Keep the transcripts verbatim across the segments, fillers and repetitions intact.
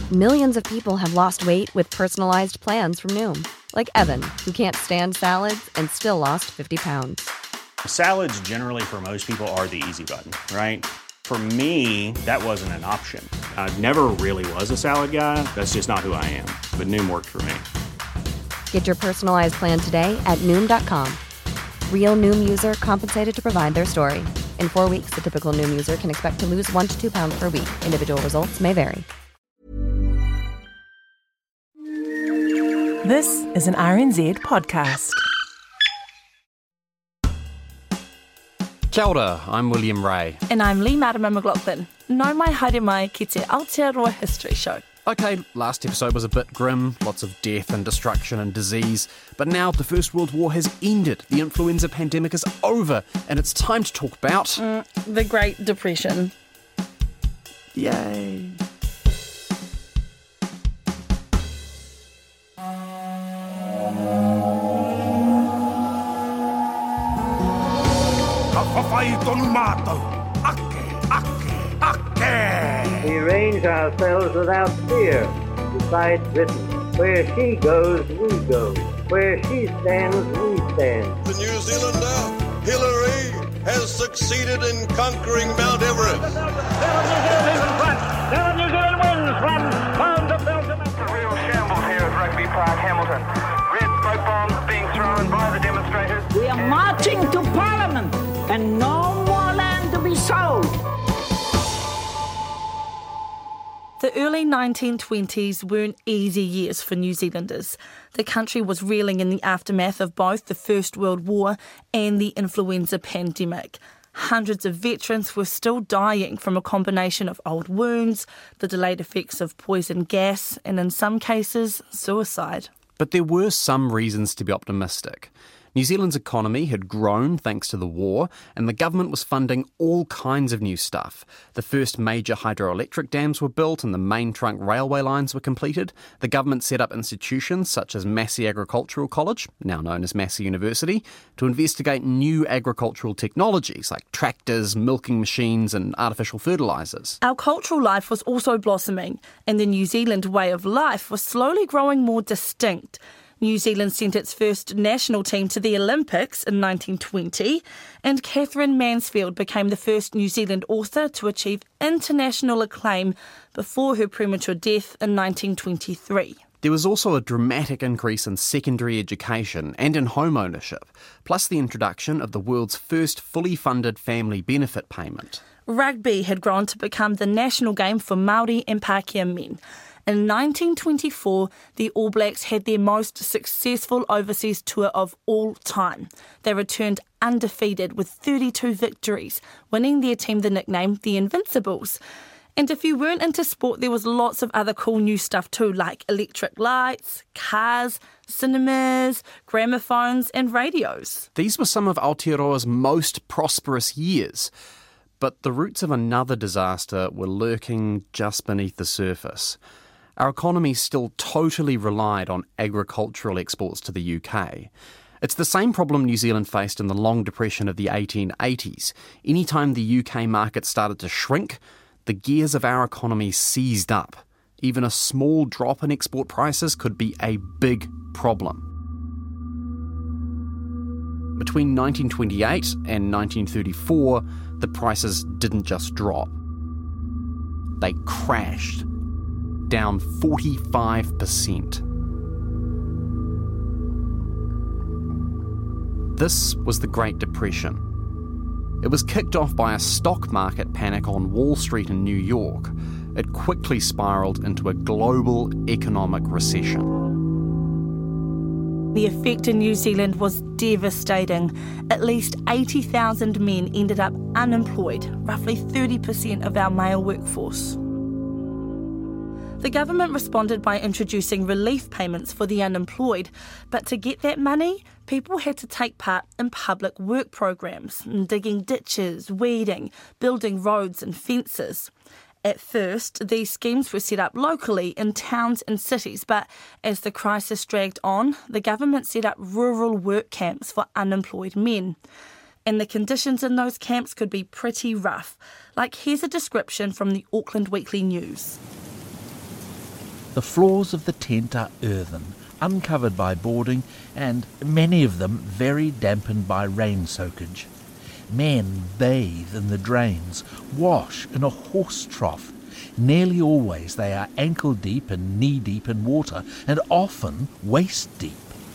Millions of people have lost weight with personalized plans from Noom. Like Evan, who can't stand salads and still lost fifty pounds. Salads generally for most people are the easy button, right? For me, that wasn't an option. I never really was a salad guy. That's just not who I am. But Noom worked for me. Get your personalized plan today at Noom dot com. Real Noom user compensated to provide their story. In four weeks, the typical Noom user can expect to lose one to two pounds per week. Individual results may vary. This is an R N Z podcast. Kia ora, I'm William Ray. And I'm Lee Marama McLaughlin. Nau mai haere mai ki te Aotearoa History Show. Okay, last episode was a bit grim, lots of death and destruction and disease, but now the First World War has ended, the influenza pandemic is over, and it's time to talk about... Mm, the Great Depression. Yay. We range ourselves without fear, beside Britain. Where she goes, we go. Where she stands, we stand. The New Zealander, Hillary, has succeeded in conquering Mount Everest. New Zealand is in front. Now New Zealand wins from Mount of Belgium. It's a real shambles here at Rugby Park, Hamilton. Red smoke bombs being thrown by the demonstrators. We are marching to Parliament and no more land to be sold. The early nineteen twenties weren't easy years for New Zealanders. The country was reeling in the aftermath of both the First World War and the influenza pandemic. Hundreds of veterans were still dying from a combination of old wounds, the delayed effects of poison gas, and in some cases, suicide. But there were some reasons to be optimistic. New Zealand's economy had grown thanks to the war, and the government was funding all kinds of new stuff. The first major hydroelectric dams were built and the main trunk railway lines were completed. The government set up institutions such as Massey Agricultural College, now known as Massey University, to investigate new agricultural technologies like tractors, milking machines and artificial fertilisers. Our cultural life was also blossoming, and the New Zealand way of life was slowly growing more distinct. New Zealand sent its first national team to the Olympics in nineteen twenty, and Catherine Mansfield became the first New Zealand author to achieve international acclaim before her premature death in nineteen twenty-three. There was also a dramatic increase in secondary education and in home ownership, plus the introduction of the world's first fully funded family benefit payment. Rugby had grown to become the national game for Māori and Pākehā men. In nineteen twenty-four, the All Blacks had their most successful overseas tour of all time. They returned undefeated with thirty-two victories, winning their team the nickname the Invincibles. And if you weren't into sport, there was lots of other cool new stuff too, like electric lights, cars, cinemas, gramophones and radios. These were some of Aotearoa's most prosperous years. But the roots of another disaster were lurking just beneath the surface. Our economy still totally relied on agricultural exports to the U K. It's the same problem New Zealand faced in the long depression of the eighteen eighties. Anytime the U K market started to shrink, the gears of our economy seized up. Even a small drop in export prices could be a big problem. Between nineteen twenty-eight and nineteen thirty-four, the prices didn't just drop. They crashed, down forty-five percent. This was the Great Depression. It was kicked off by a stock market panic on Wall Street in New York. It quickly spiralled into a global economic recession. The effect in New Zealand was devastating. At least eighty thousand men ended up unemployed, roughly thirty percent of our male workforce. The government responded by introducing relief payments for the unemployed, but to get that money, people had to take part in public work programs, digging ditches, weeding, building roads and fences. At first, these schemes were set up locally in towns and cities, but as the crisis dragged on, the government set up rural work camps for unemployed men. And the conditions in those camps could be pretty rough. Like, here's a description from the Auckland Weekly News. The floors of the tent are earthen, uncovered by boarding, and many of them very dampened by rain soakage. Men bathe in the drains, wash in a horse trough. Nearly always they are ankle-deep and knee-deep in water, and often waist-deep.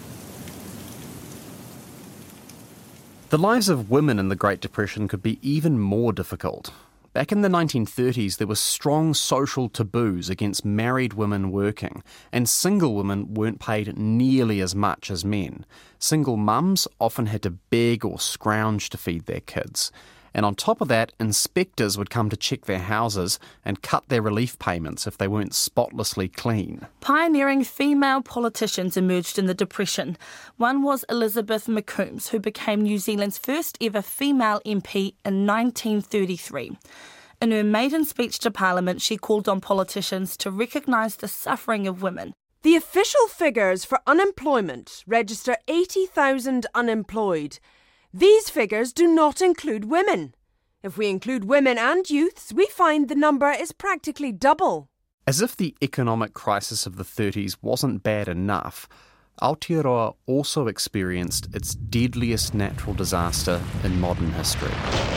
The lives of women in the Great Depression could be even more difficult. Back in the nineteen thirties, there were strong social taboos against married women working, and single women weren't paid nearly as much as men. Single mums often had to beg or scrounge to feed their kids. And on top of that, inspectors would come to check their houses and cut their relief payments if they weren't spotlessly clean. Pioneering female politicians emerged in the Depression. One was Elizabeth McCombs, who became New Zealand's first ever female M P in nineteen thirty-three. In her maiden speech to Parliament, she called on politicians to recognise the suffering of women. The official figures for unemployment register eighty thousand unemployed. These figures do not include women. If we include women and youths, we find the number is practically double. As if the economic crisis of the thirties wasn't bad enough, Aotearoa also experienced its deadliest natural disaster in modern history.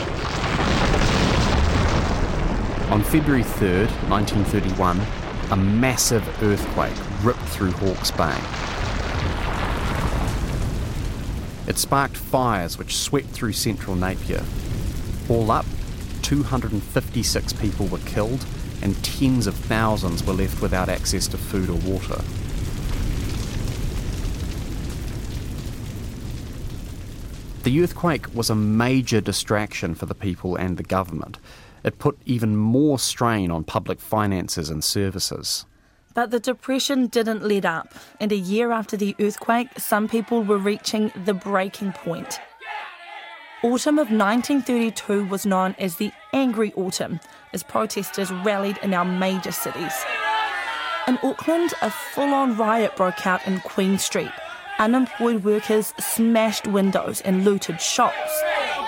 On February third, nineteen thirty-one, a massive earthquake ripped through Hawke's Bay. It sparked fires which swept through central Napier. All up, two hundred fifty-six people were killed and tens of thousands were left without access to food or water. The earthquake was a major distraction for the people and the government. It put even more strain on public finances and services. But the Depression didn't let up, and a year after the earthquake, some people were reaching the breaking point. Autumn of nineteen thirty-two was known as the Angry Autumn, as protesters rallied in our major cities. In Auckland, a full-on riot broke out in Queen Street. Unemployed workers smashed windows and looted shops.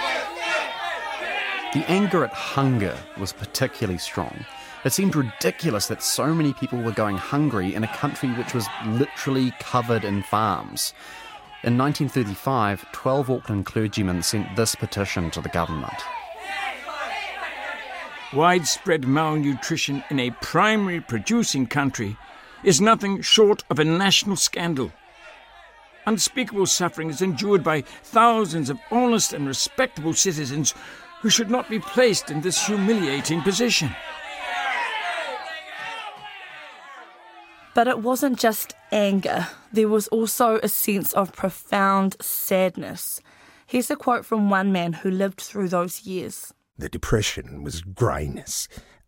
The anger at hunger was particularly strong. It seemed ridiculous that so many people were going hungry in a country which was literally covered in farms. In nineteen thirty-five, twelve Auckland clergymen sent this petition to the government. Widespread malnutrition in a primary producing country is nothing short of a national scandal. Unspeakable suffering is endured by thousands of honest and respectable citizens who should not be placed in this humiliating position. But it wasn't just anger. There was also a sense of profound sadness. Here's a quote from one man who lived through those years. The Depression was greyness.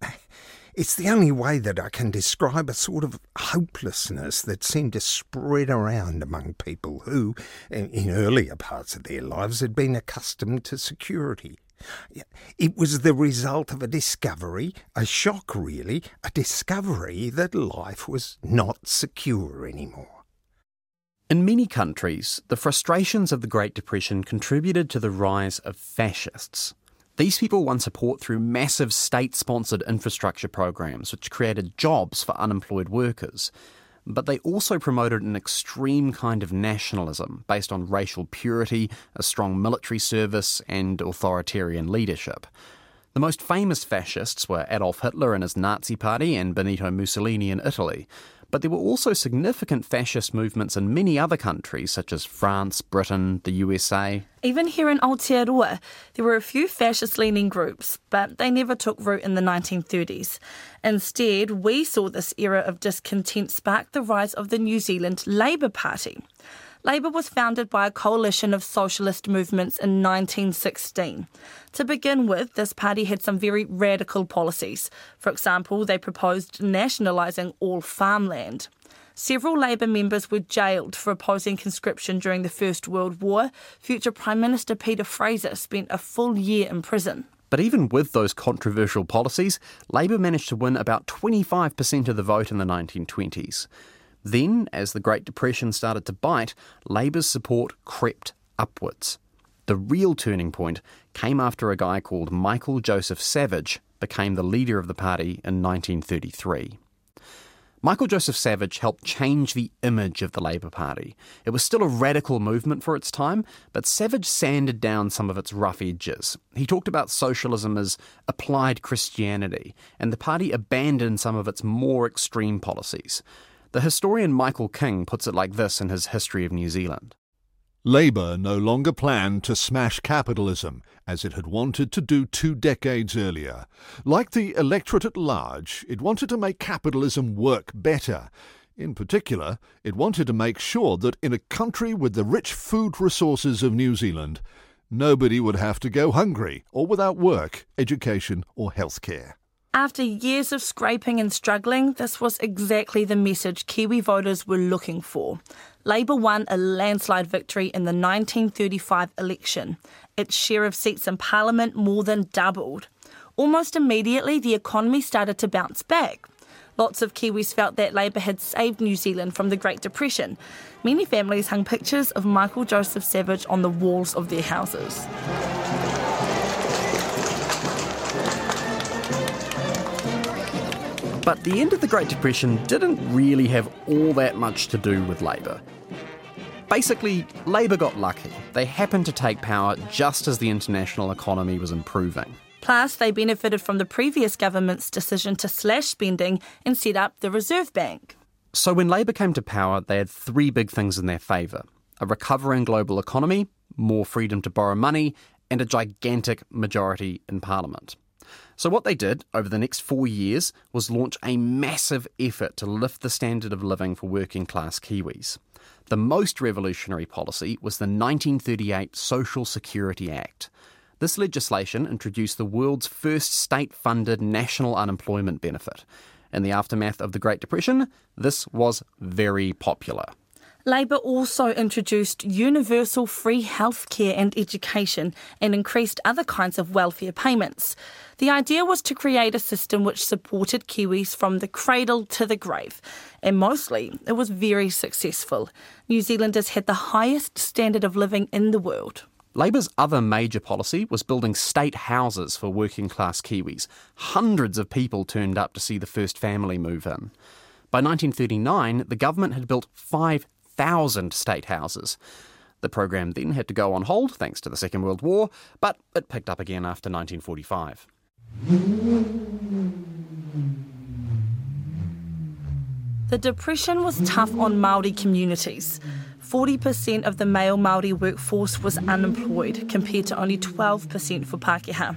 It's the only way that I can describe a sort of hopelessness that seemed to spread around among people who, in earlier parts of their lives, had been accustomed to security. It was the result of a discovery, a shock really, a discovery that life was not secure anymore. In many countries, the frustrations of the Great Depression contributed to the rise of fascists. These people won support through massive state-sponsored infrastructure programs which created jobs for unemployed workers. But they also promoted an extreme kind of nationalism based on racial purity, a strong military service, and authoritarian leadership. The most famous fascists were Adolf Hitler and his Nazi Party and Benito Mussolini in Italy. But there were also significant fascist movements in many other countries, such as France, Britain, the U S A. Even here in Aotearoa, there were a few fascist-leaning groups, but they never took root in the nineteen thirties. Instead, we saw this era of discontent spark the rise of the New Zealand Labour Party. Labour was founded by a coalition of socialist movements in nineteen sixteen. To begin with, this party had some very radical policies. For example, they proposed nationalising all farmland. Several Labour members were jailed for opposing conscription during the First World War. Future Prime Minister Peter Fraser spent a full year in prison. But even with those controversial policies, Labour managed to win about twenty-five percent of the vote in the nineteen twenties. Then, as the Great Depression started to bite, Labour's support crept upwards. The real turning point came after a guy called Michael Joseph Savage became the leader of the party in nineteen thirty-three. Michael Joseph Savage helped change the image of the Labour Party. It was still a radical movement for its time, but Savage sanded down some of its rough edges. He talked about socialism as applied Christianity, and the party abandoned some of its more extreme policies. The historian Michael King puts it like this in his History of New Zealand. Labour no longer planned to smash capitalism, as it had wanted to do two decades earlier. Like the electorate at large, it wanted to make capitalism work better. In particular, it wanted to make sure that in a country with the rich food resources of New Zealand, nobody would have to go hungry or without work, education or healthcare. After years of scraping and struggling, this was exactly the message Kiwi voters were looking for. Labour won a landslide victory in the nineteen thirty-five election. Its share of seats in Parliament more than doubled. Almost immediately, the economy started to bounce back. Lots of Kiwis felt that Labour had saved New Zealand from the Great Depression. Many families hung pictures of Michael Joseph Savage on the walls of their houses. But the end of the Great Depression didn't really have all that much to do with Labour. Basically, Labour got lucky. They happened to take power just as the international economy was improving. Plus, they benefited from the previous government's decision to slash spending and set up the Reserve Bank. So when Labour came to power, they had three big things in their favour: a recovering global economy, more freedom to borrow money, and a gigantic majority in Parliament. So what they did over the next four years was launch a massive effort to lift the standard of living for working class Kiwis. The most revolutionary policy was the nineteen thirty-eight Social Security Act. This legislation introduced the world's first state-funded national unemployment benefit. In the aftermath of the Great Depression, this was very popular. Labour also introduced universal free healthcare and education and increased other kinds of welfare payments. The idea was to create a system which supported Kiwis from the cradle to the grave, and mostly it was very successful. New Zealanders had the highest standard of living in the world. Labour's other major policy was building state houses for working class Kiwis. Hundreds of people turned up to see the first family move in. By nineteen thirty-nine, the government had built five thousand state houses. The program then had to go on hold thanks to the Second World War, but it picked up again after nineteen forty-five. The Depression was tough on Māori communities. forty percent of the male Māori workforce was unemployed, compared to only twelve percent for Pākehā.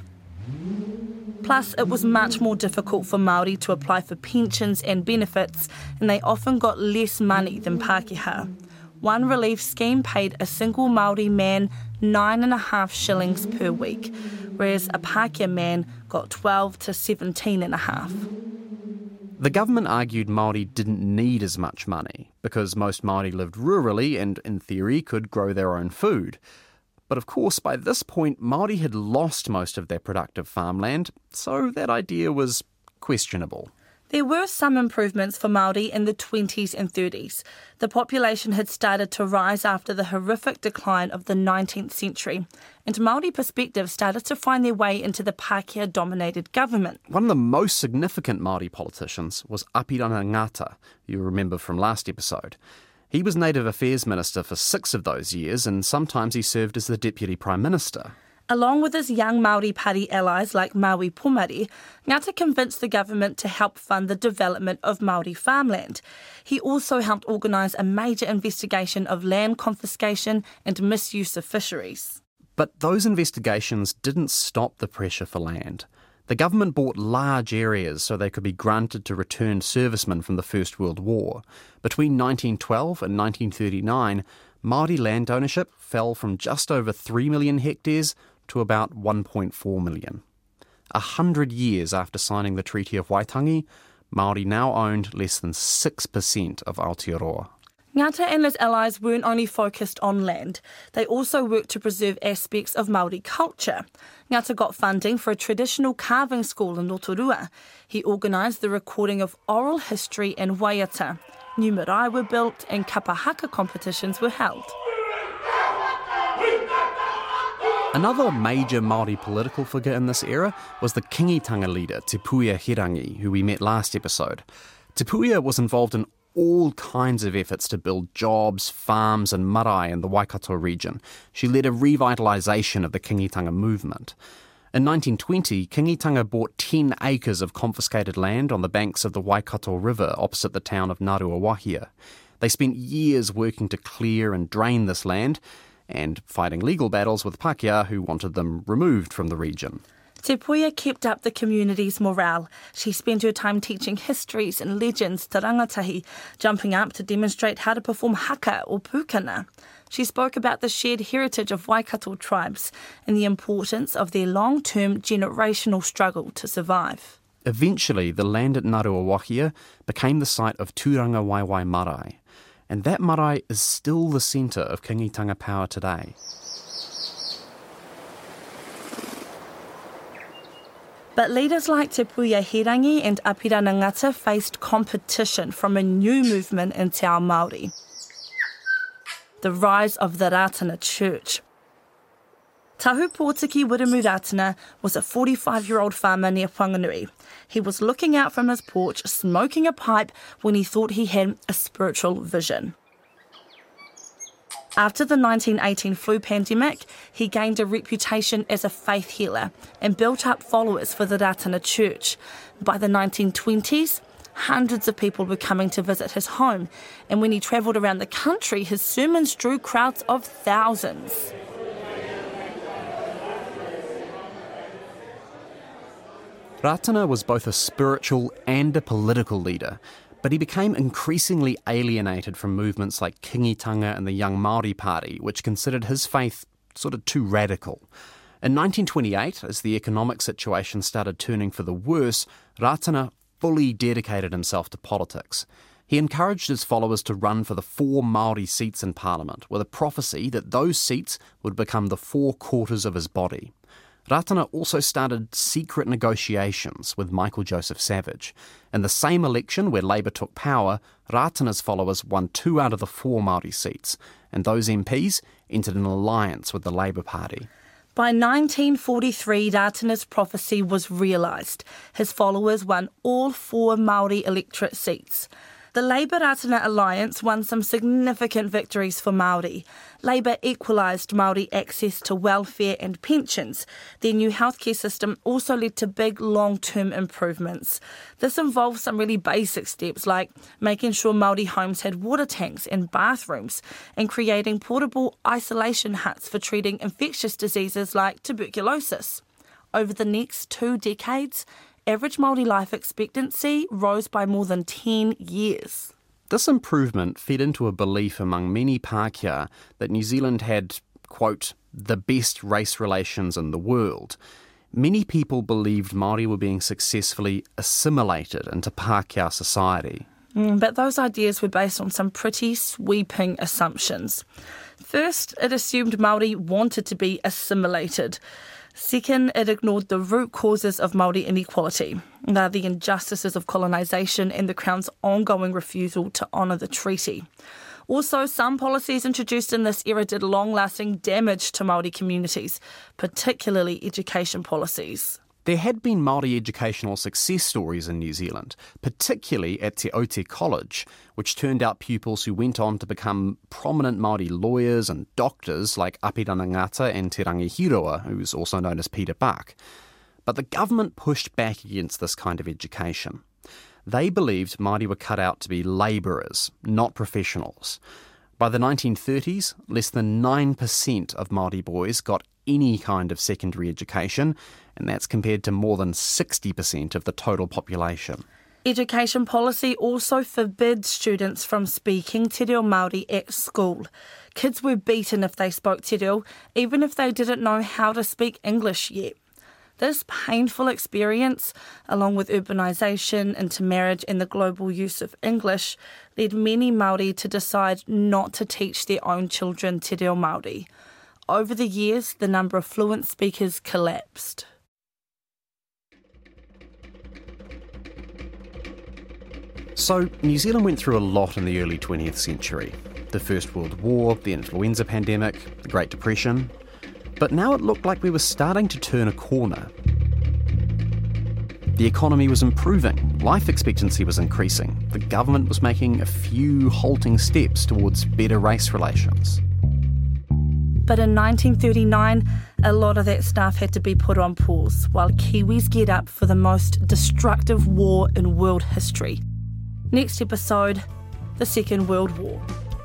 Plus, it was much more difficult for Māori to apply for pensions and benefits, and they often got less money than Pākehā. One relief scheme paid a single Māori man nine and a half shillings per week, whereas a Pākehā man got twelve to seventeen and a half. The government argued Māori didn't need as much money because most Māori lived rurally and, in theory, could grow their own food. But of course, by this point, Māori had lost most of their productive farmland, so that idea was questionable. There were some improvements for Māori in the twenties and thirties. The population had started to rise after the horrific decline of the nineteenth century, and Māori perspectives started to find their way into the Pākehā-dominated government. One of the most significant Māori politicians was Apirana Ngata, you remember from last episode. He was Native Affairs Minister for six of those years, and sometimes he served as the Deputy Prime Minister. Along with his young Māori party allies like Maui Pomare, Ngata convinced the government to help fund the development of Māori farmland. He also helped organise a major investigation of land confiscation and misuse of fisheries. But those investigations didn't stop the pressure for land. The government bought large areas so they could be granted to returned servicemen from the First World War. Between nineteen twelve and nineteen thirty-nine, Māori land ownership fell from just over three million hectares to about one point four million. A hundred years after signing the Treaty of Waitangi, Māori now owned less than six percent of Aotearoa. Ngata and his allies weren't only focused on land, they also worked to preserve aspects of Māori culture. Ngata got funding for a traditional carving school in Rotorua. He organised the recording of oral history in Waiata. New marae were built and kapahaka competitions were held. Another major Māori political figure in this era was the Kingitanga leader Te Puea Hirangi, who we met last episode. Te Puia was involved in all kinds of efforts to build jobs, farms and marae in the Waikato region. She led a revitalisation of the Kingitanga movement. In nineteen twenty, Kingitanga bought ten acres of confiscated land on the banks of the Waikato River opposite the town of Ngaruawahia. They spent years working to clear and drain this land and fighting legal battles with Pākehā who wanted them removed from the region. Te Puia kept up the community's morale. She spent her time teaching histories and legends to rangatahi, jumping up to demonstrate how to perform haka or pūkana. She spoke about the shared heritage of Waikato tribes and the importance of their long-term generational struggle to survive. Eventually, the land at Ngaruawahia became the site of Tūranga Waiwai Marae, and that marae is still the centre of Kingitanga power today. But leaders like Te Puia Hirangi and Apirana Ngata faced competition from a new movement in Te Ao Māori, the rise of the Ratana Church. Tahu Pōtiki Wiremu Ratana was a forty-five-year-old farmer near Whanganui. He was looking out from his porch, smoking a pipe, when he thought he had a spiritual vision. After the nineteen eighteen flu pandemic, he gained a reputation as a faith healer and built up followers for the Ratana Church. By the nineteen twenties, hundreds of people were coming to visit his home, and when he travelled around the country, his sermons drew crowds of thousands. Ratana was both a spiritual and a political leader, but he became increasingly alienated from movements like Kingitanga and the Young Māori Party, which considered his faith sort of too radical. In nineteen twenty-eight, as the economic situation started turning for the worse, Ratana fully dedicated himself to politics. He encouraged his followers to run for the four Māori seats in Parliament, with a prophecy that those seats would become the four quarters of his body. Ratana also started secret negotiations with Michael Joseph Savage. In the same election where Labour took power, Ratana's followers won two out of the four Māori seats, and those M Ps entered an alliance with the Labour Party. By nineteen forty-three, Ratana's prophecy was realised. His followers won all four Māori electorate seats. The Labour-Ratana alliance won some significant victories for Māori. Labour equalised Māori access to welfare and pensions. Their new healthcare system also led to big long-term improvements. This involved some really basic steps like making sure Māori homes had water tanks and bathrooms and creating portable isolation huts for treating infectious diseases like tuberculosis. Over the next two decades, average Māori life expectancy rose by more than ten years. This improvement fed into a belief among many Pākehā that New Zealand had, quote, the best race relations in the world. Many people believed Māori were being successfully assimilated into Pākehā society. Mm, but those ideas were based on some pretty sweeping assumptions. First, it assumed Māori wanted to be assimilated. Second, it ignored the root causes of Māori inequality, the injustices of colonisation and the Crown's ongoing refusal to honour the treaty. Also, some policies introduced in this era did long-lasting damage to Māori communities, particularly education policies. There had been Māori educational success stories in New Zealand, particularly at Te Aute College, which turned out pupils who went on to become prominent Māori lawyers and doctors like Apirana Ngata and Te Rangihiroa, who's also known as Peter Buck. But the government pushed back against this kind of education. They believed Māori were cut out to be labourers, not professionals. By the nineteen thirties, less than nine percent of Māori boys got any kind of secondary education, and that's compared to more than sixty percent of the total population. Education policy also forbids students from speaking Te Reo Māori at school. Kids were beaten if they spoke Te Reo, even if they didn't know how to speak English yet. This painful experience, along with urbanisation, intermarriage and the global use of English, led many Māori to decide not to teach their own children Te Reo Māori. Over the years, the number of fluent speakers collapsed. So, New Zealand went through a lot in the early twentieth century. The First World War, the influenza pandemic, the Great Depression. But now it looked like we were starting to turn a corner. The economy was improving, life expectancy was increasing, the government was making a few halting steps towards better race relations. But in nineteen thirty-nine, a lot of that stuff had to be put on pause while Kiwis get up for the most destructive war in world history. Next episode, the Second World War.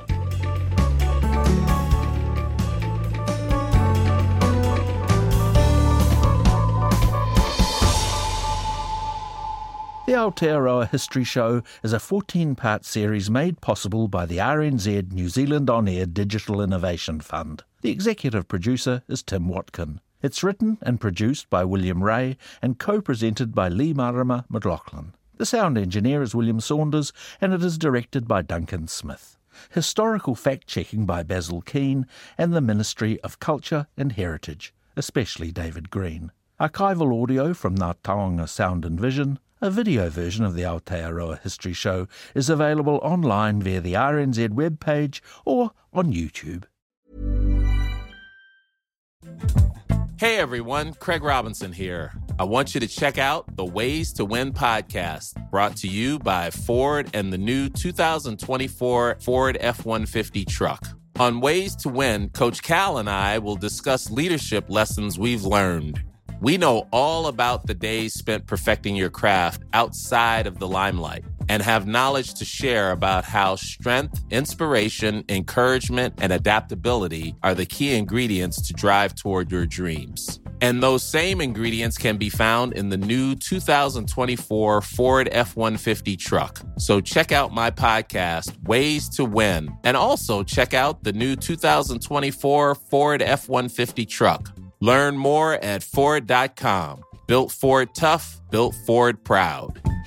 The Aotearoa History Show is a fourteen-part series made possible by the R N Z New Zealand On Air Digital Innovation Fund. The executive producer is Tim Watkin. It's written and produced by William Ray and co-presented by Lee Marama McLaughlin. The sound engineer is William Saunders and it is directed by Duncan Smith. Historical fact-checking by Basil Keane and the Ministry of Culture and Heritage, especially David Green. Archival audio from Ngā Taonga Sound and Vision. A video version of the Aotearoa History Show is available online via the R N Z webpage or on YouTube. Hey everyone, Craig Robinson here. I want you to check out the Ways to Win podcast, brought to you by Ford and the new two thousand twenty-four Ford F one fifty truck. On Ways to Win, Coach Cal and I will discuss leadership lessons we've learned. We know all about the days spent perfecting your craft outside of the limelight and have knowledge to share about how strength, inspiration, encouragement, and adaptability are the key ingredients to drive toward your dreams. And those same ingredients can be found in the new two thousand twenty-four Ford F one fifty truck. So check out my podcast, Ways to Win, and also check out the new two thousand twenty-four Ford F one fifty truck. Learn more at Ford dot com. Built Ford tough, built Ford proud.